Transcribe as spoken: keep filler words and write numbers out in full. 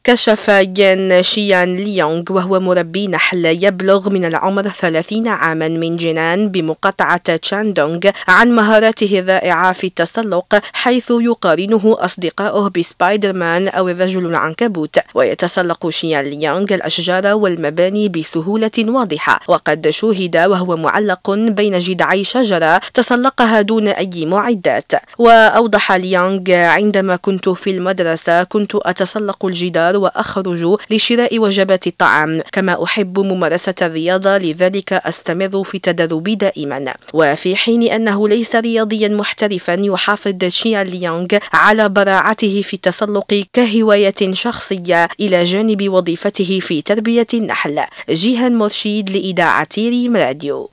كشف ين شيان ليونغ وهو مربي نحل يبلغ من العمر ثلاثين عاما من جنان بمقاطعة تشاندونغ عن مهاراته الرائعة في التسلق، حيث يقارنه أصدقاؤه بسبايدر مان أو الرجل العنكبوت. ويتسلق شيان ليونغ الأشجار والمباني بسهولة واضحة، وقد شوهد وهو معلق بين جذعي شجرة تسلقها دون أي معدات. وأوضح ليونغ: عندما كنت في المدرسة كنت أتسلق الجدار وأخرج لشراء وجبات الطعام، كما أحب ممارسة الرياضة، لذلك أستمر في التدرب دائما. وفي حين أنه ليس رياضيا محترفا، يحافظ شيان ليونغ على براعته في التسلق كهواية شخصية إلى جانب وظيفته في تربية النحل. جيهان مرشيد لإذاعة ريم راديو.